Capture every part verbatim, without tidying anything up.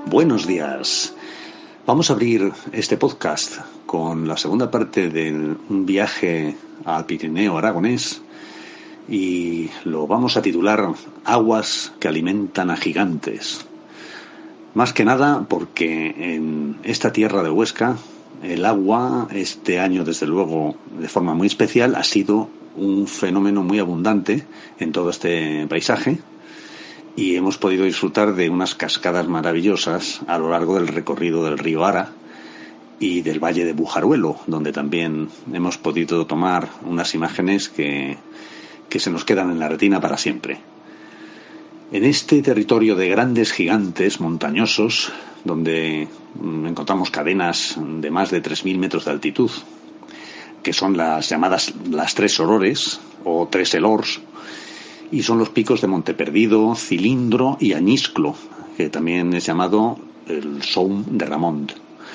Buenos días. Vamos a abrir este podcast con la segunda parte de un viaje al Pirineo aragonés y lo vamos a titular Aguas que alimentan a gigantes. Más que nada porque en esta tierra de Huesca el agua este año, desde luego, de forma muy especial, ha sido un fenómeno muy abundante en todo este paisaje. Y hemos podido disfrutar de unas cascadas maravillosas a lo largo del recorrido del río Ara y del valle de Bujaruelo, donde también hemos podido tomar unas imágenes que, que se nos quedan en la retina para siempre. En este territorio de grandes gigantes montañosos, donde encontramos cadenas de más de tres mil metros de altitud, que son las llamadas las Tres Orores o Tres Elors, y son los picos de Monteperdido, Cilindro y Añisclo, que también es llamado el Soum de Ramón.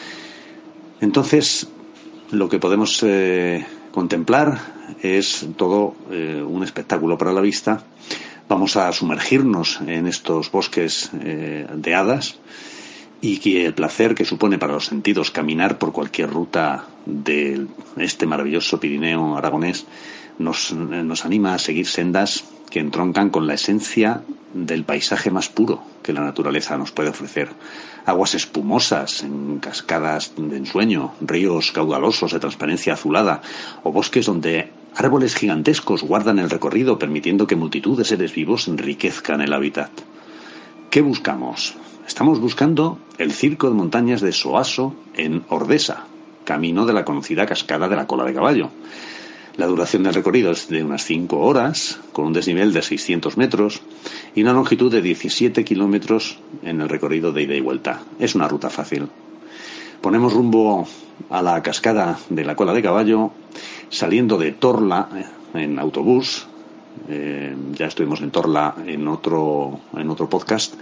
Entonces, lo que podemos eh, contemplar es todo eh, un espectáculo para la vista. Vamos a sumergirnos en estos bosques eh, de hadas y que el placer que supone para los sentidos caminar por cualquier ruta de este maravilloso Pirineo aragonés nos, nos anima a seguir sendas que entroncan con la esencia del paisaje más puro que la naturaleza nos puede ofrecer. Aguas espumosas en cascadas de ensueño, ríos caudalosos de transparencia azulada o bosques donde árboles gigantescos guardan el recorrido permitiendo que multitud de seres vivos enriquezcan el hábitat. ¿Qué buscamos? Estamos buscando el circo de montañas de Soaso en Ordesa, camino de la conocida cascada de la Cola de Caballo. La duración del recorrido es de unas cinco horas, con un desnivel de seiscientos metros y una longitud de diecisiete kilómetros en el recorrido de ida y vuelta. Es una ruta fácil. Ponemos rumbo a la cascada de la Cola de Caballo, saliendo de Torla en autobús. Eh, ya estuvimos en Torla en otro, en otro podcast.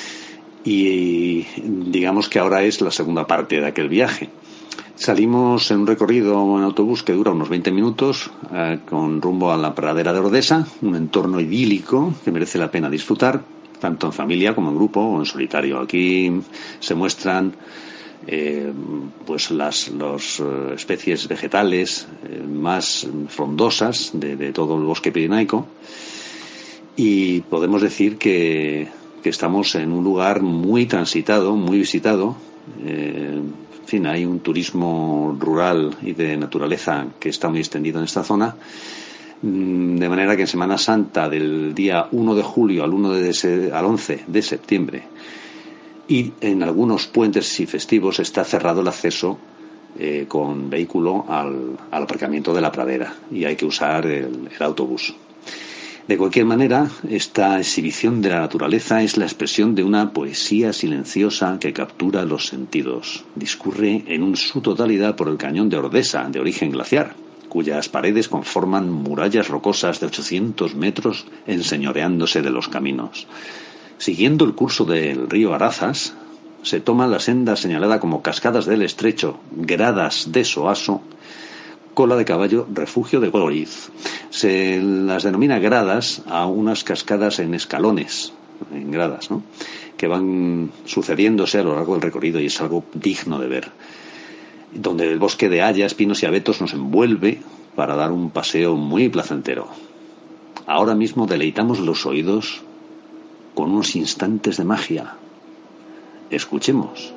Y digamos que ahora es la segunda parte de aquel viaje. Salimos en un recorrido en autobús que dura unos veinte minutos eh, con rumbo a la pradera de Ordesa, un entorno idílico que merece la pena disfrutar, tanto en familia como en grupo o en solitario. Aquí se muestran eh, pues las los, eh, especies vegetales eh, más frondosas de, de todo el bosque pirenaico y podemos decir que, que estamos en un lugar muy transitado, muy visitado. Eh, En fin, hay un turismo rural y de naturaleza que está muy extendido en esta zona, de manera que en Semana Santa del día uno de julio al, uno de, al once de septiembre y en algunos puentes y festivos está cerrado el acceso eh, con vehículo al, al aparcamiento de la pradera y hay que usar el, el autobús. De cualquier manera, esta exhibición de la naturaleza es la expresión de una poesía silenciosa que captura los sentidos. Discurre en su totalidad por el cañón de Ordesa, de origen glaciar, cuyas paredes conforman murallas rocosas de ochocientos metros enseñoreándose de los caminos. Siguiendo el curso del río Arazas, se toma la senda señalada como Cascadas del Estrecho, Gradas de Soaso, Cola de Caballo, Refugio de Goriz. Se las denomina gradas a unas cascadas en escalones, en gradas, ¿no?, que van sucediéndose a lo largo del recorrido y es algo digno de ver. Donde el bosque de hayas, pinos y abetos nos envuelve para dar un paseo muy placentero. Ahora mismo deleitamos los oídos con unos instantes de magia. Escuchemos.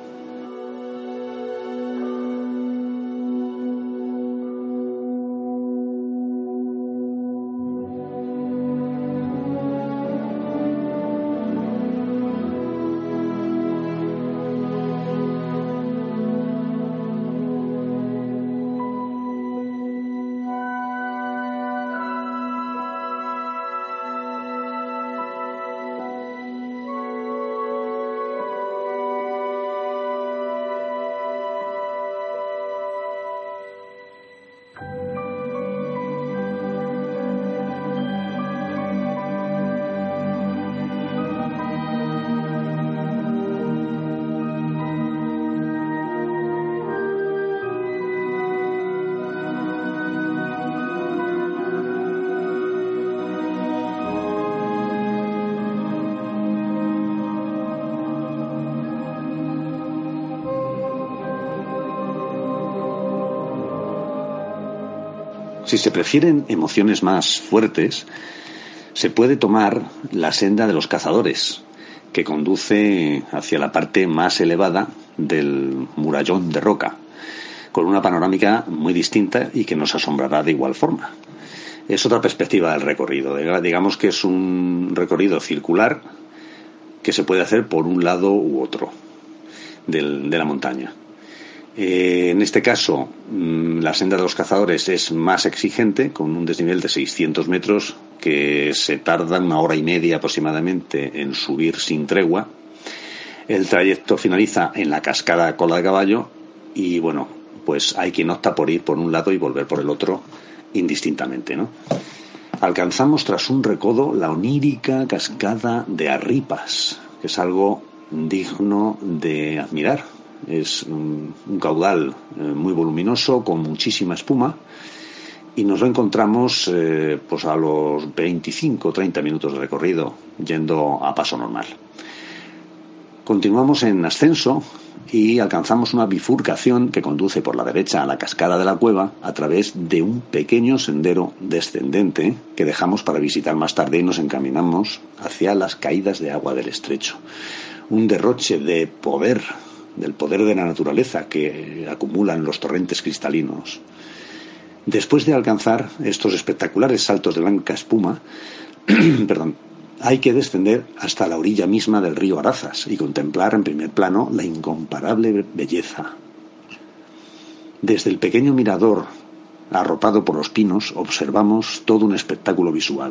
Si se prefieren emociones más fuertes, se puede tomar la senda de los cazadores, que conduce hacia la parte más elevada del murallón de roca, con una panorámica muy distinta y que nos asombrará de igual forma. Es otra perspectiva del recorrido. Digamos que es un recorrido circular que se puede hacer por un lado u otro del, de la montaña. Eh, en este caso, mmm, la senda de los cazadores es más exigente, con un desnivel de seiscientos metros que se tarda una hora y media aproximadamente en subir sin tregua. El trayecto finaliza en la cascada Cola de Caballo y, bueno, pues hay quien opta por ir por un lado y volver por el otro indistintamente, ¿no? Alcanzamos tras un recodo la onírica cascada de Arripas, que es algo digno de admirar. Es un, un caudal eh, muy voluminoso, con muchísima espuma, y nos lo encontramos eh, pues a los veinticinco o treinta minutos de recorrido, yendo a paso normal. Continuamos en ascenso y alcanzamos una bifurcación que conduce por la derecha a la cascada de la cueva a través de un pequeño sendero descendente que dejamos para visitar más tarde y nos encaminamos hacia las caídas de agua del estrecho. Un derroche de poder, del poder de la naturaleza que acumulan los torrentes cristalinos. Después de alcanzar estos espectaculares saltos de blanca espuma, perdón, hay que descender hasta la orilla misma del río Arazas y contemplar en primer plano la incomparable belleza. Desde el pequeño mirador, arropado por los pinos, observamos todo un espectáculo visual.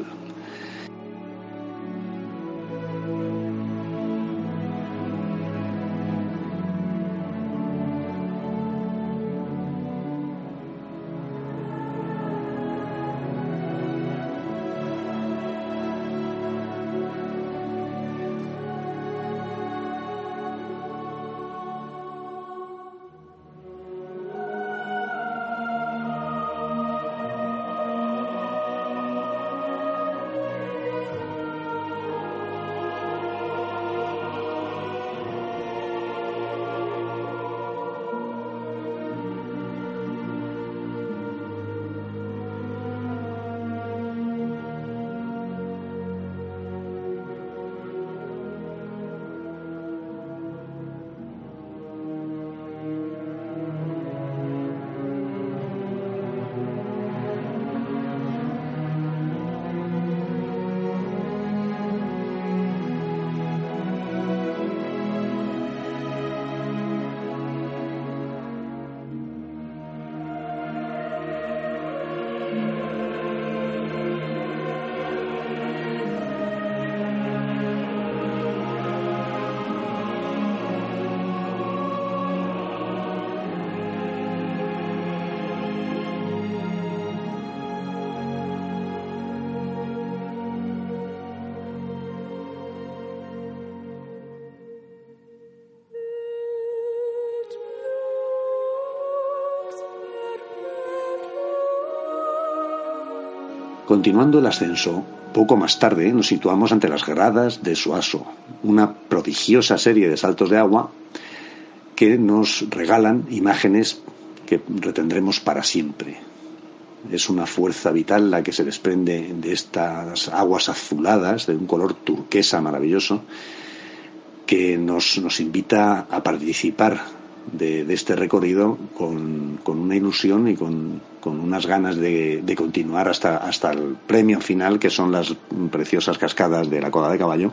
Continuando el ascenso, poco más tarde nos situamos ante las gradas de Soaso, una prodigiosa serie de saltos de agua que nos regalan imágenes que retendremos para siempre. Es una fuerza vital la que se desprende de estas aguas azuladas, de un color turquesa maravilloso, que nos, nos invita a participar de, de este recorrido con, con una ilusión y con, con unas ganas de, de continuar hasta, hasta el premio final, que son las preciosas cascadas de la Cola de Caballo,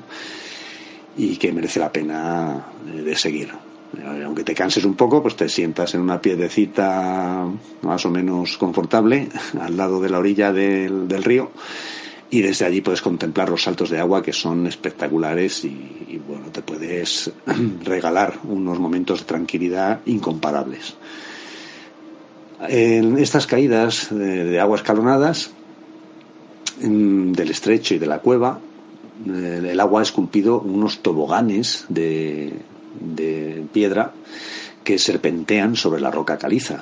y que merece la pena de seguir. Aunque te canses un poco, pues te sientas en una piedrecita más o menos confortable al lado de la orilla del, del río, y desde allí puedes contemplar los saltos de agua, que son espectaculares, y, y bueno, te puedes regalar unos momentos de tranquilidad incomparables. En estas caídas de, de agua escalonadas del estrecho y de la cueva, el agua ha esculpido unos toboganes de, de piedra que serpentean sobre la roca caliza.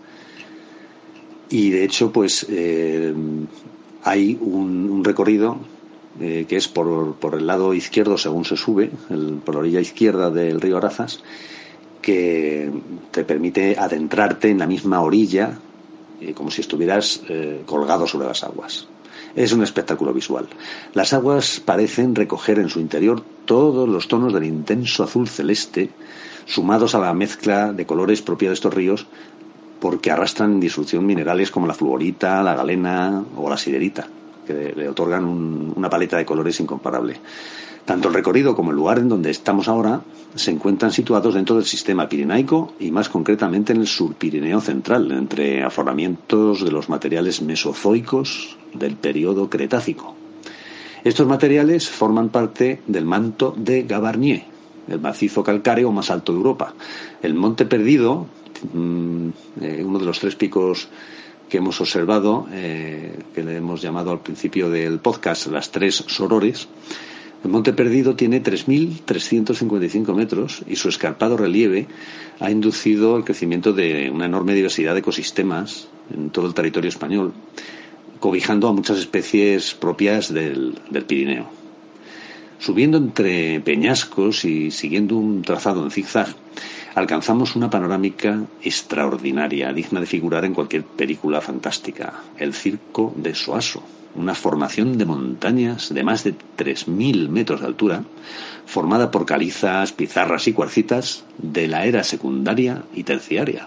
Y de hecho, pues eh, hay un, un recorrido eh, que es por, por el lado izquierdo según se sube, el, por la orilla izquierda del río Arazas, que te permite adentrarte en la misma orilla eh, como si estuvieras eh, colgado sobre las aguas. Es un espectáculo visual. Las aguas parecen recoger en su interior todos los tonos del intenso azul celeste, sumados a la mezcla de colores propia de estos ríos, porque arrastran en disolución minerales como la fluorita, la galena o la siderita, que le otorgan un, una paleta de colores incomparable. Tanto el recorrido como el lugar en donde estamos ahora se encuentran situados dentro del sistema pirenaico y más concretamente en el Surpirineo central, entre afloramientos de los materiales mesozoicos del periodo Cretácico. Estos materiales forman parte del manto de Gavarnie, el macizo calcáreo más alto de Europa. El Monte Perdido, uno de los tres picos que hemos observado, eh, que le hemos llamado al principio del podcast las tres sorores. El Monte Perdido tiene tres mil trescientos cincuenta y cinco metros y su escarpado relieve ha inducido el crecimiento de una enorme diversidad de ecosistemas en todo el territorio español, cobijando a muchas especies propias del, del Pirineo. Subiendo entre peñascos y siguiendo un trazado en zigzag, alcanzamos una panorámica extraordinaria, digna de figurar en cualquier película fantástica: el Circo de Soaso, una formación de montañas de más de tres mil metros de altura, formada por calizas, pizarras y cuarcitas de la era secundaria y terciaria.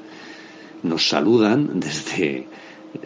Nos saludan desde eh,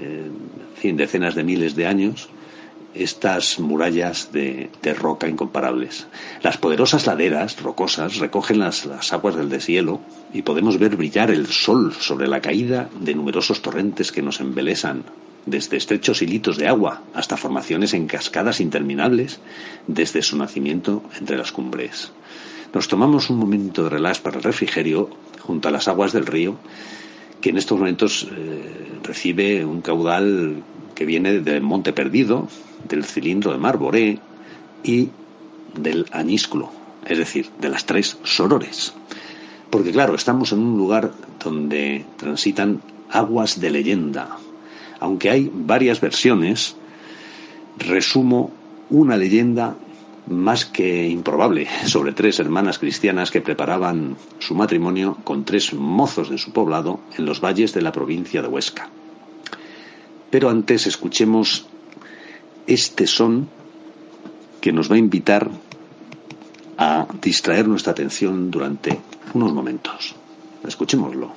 en fin, decenas de miles de años estas murallas de, de roca incomparables. Las poderosas laderas rocosas recogen las, las aguas del deshielo y podemos ver brillar el sol sobre la caída de numerosos torrentes que nos embelesan, desde estrechos hilitos de agua hasta formaciones en cascadas interminables desde su nacimiento entre las cumbres. Nos tomamos un momento de relax para el refrigerio junto a las aguas del río, que en estos momentos eh, recibe un caudal que viene del Monte Perdido, del cilindro de Marboré y del Añísculo, es decir, de las tres sorores. Porque claro, estamos en un lugar donde transitan aguas de leyenda. Aunque hay varias versiones, resumo una leyenda más que improbable sobre tres hermanas cristianas que preparaban su matrimonio con tres mozos de su poblado en los valles de la provincia de Huesca. Pero antes escuchemos este son que nos va a invitar a distraer nuestra atención durante unos momentos. Escuchémoslo.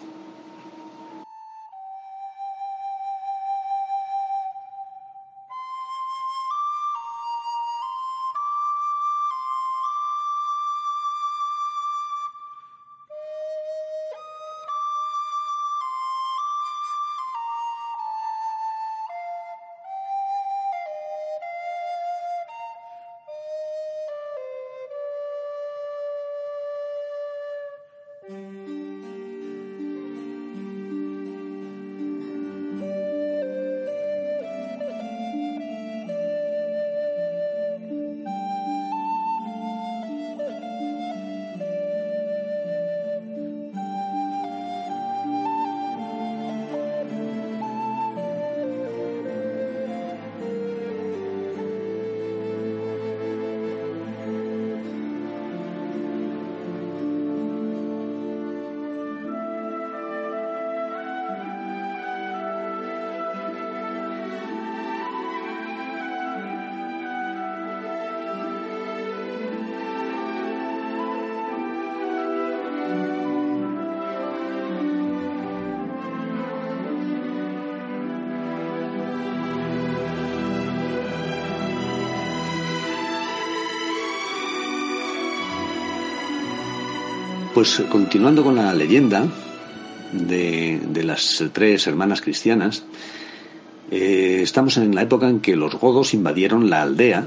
Pues continuando con la leyenda de, de las tres hermanas cristianas, eh, estamos en la época en que los godos invadieron la aldea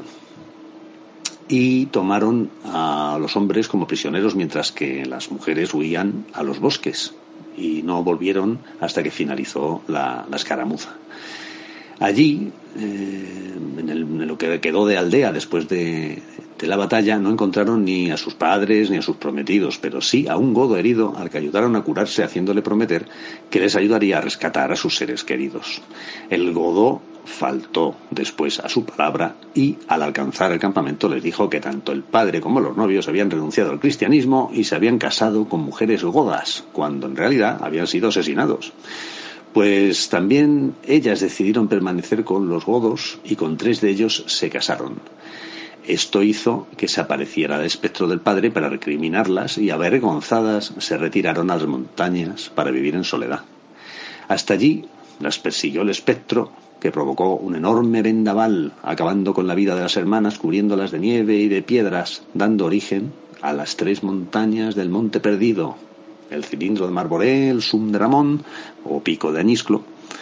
y tomaron a los hombres como prisioneros, mientras que las mujeres huían a los bosques y no volvieron hasta que finalizó la, la escaramuza. Allí, eh, en, el, en lo que quedó de aldea después de, de la batalla, no encontraron ni a sus padres ni a sus prometidos, pero sí a un godo herido al que ayudaron a curarse, haciéndole prometer que les ayudaría a rescatar a sus seres queridos. El godo faltó después a su palabra y, al alcanzar el campamento, les dijo que tanto el padre como los novios habían renunciado al cristianismo y se habían casado con mujeres godas, cuando en realidad habían sido asesinados. Pues también ellas decidieron permanecer con los godos y con tres de ellos se casaron. Esto hizo que se apareciera el espectro del padre para recriminarlas y, avergonzadas, se retiraron a las montañas para vivir en soledad. Hasta allí las persiguió el espectro, que provocó un enorme vendaval, acabando con la vida de las hermanas, cubriéndolas de nieve y de piedras, dando origen a las tres montañas del Monte Perdido: el Cilindro de Marboré, el Sum de Ramón o Pico de Añisclo.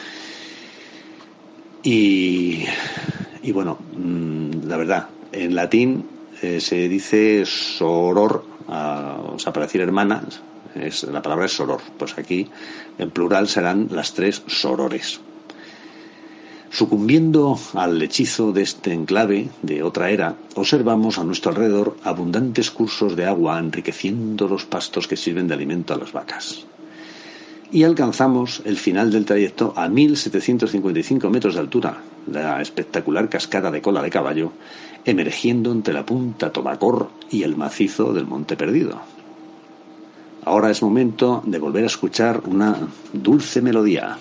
Y, y bueno, la verdad, en latín eh, se dice soror, uh, o sea, para decir hermanas, es, la palabra es soror. Pues aquí, en plural, serán las tres sorores. Sucumbiendo al hechizo de este enclave de otra era, observamos a nuestro alrededor abundantes cursos de agua enriqueciendo los pastos que sirven de alimento a las vacas. Y alcanzamos el final del trayecto a mil setecientos cincuenta y cinco metros de altura, la espectacular cascada de Cola de Caballo, emergiendo entre la punta Tomacor y el macizo del Monte Perdido. Ahora es momento de volver a escuchar una dulce melodía.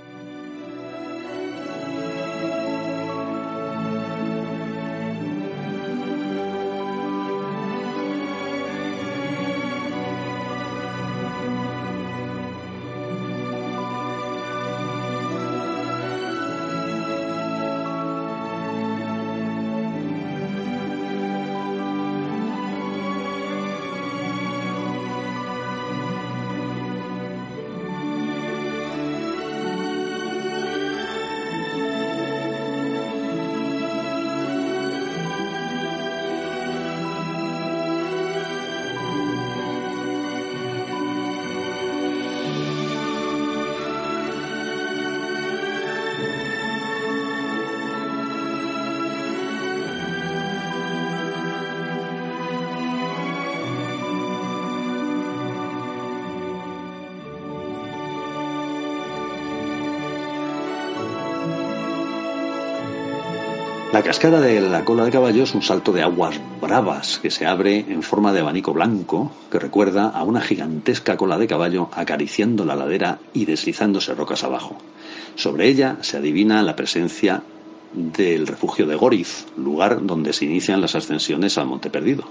La cascada de la Cola de Caballo es un salto de aguas bravas que se abre en forma de abanico blanco que recuerda a una gigantesca cola de caballo acariciando la ladera y deslizándose rocas abajo. Sobre ella se adivina la presencia del refugio de Goriz, lugar donde se inician las ascensiones al Monte Perdido.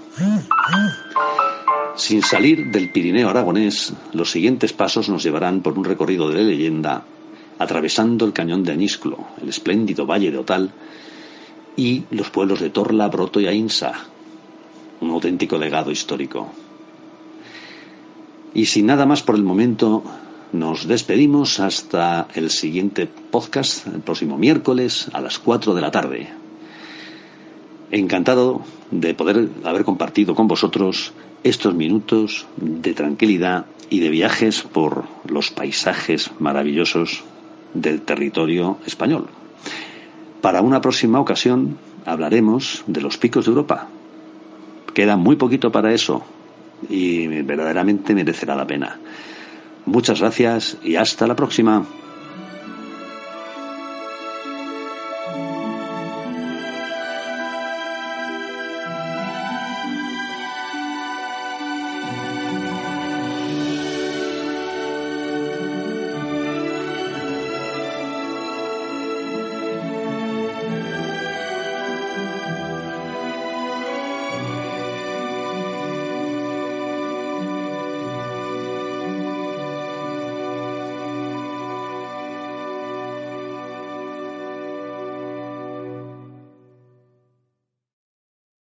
Sin salir del Pirineo aragonés, los siguientes pasos nos llevarán por un recorrido de leyenda, atravesando el cañón de Añisclo, el espléndido valle de Otal y los pueblos de Torla, Broto y Ainsa, un auténtico legado histórico. Y sin nada más por el momento, nos despedimos hasta el siguiente podcast, el próximo miércoles a las cuatro de la tarde. Encantado de poder haber compartido con vosotros estos minutos de tranquilidad y de viajes por los paisajes maravillosos del territorio español. Para una próxima ocasión hablaremos de los picos de Europa. Queda muy poquito para eso y verdaderamente merecerá la pena. Muchas gracias y hasta la próxima.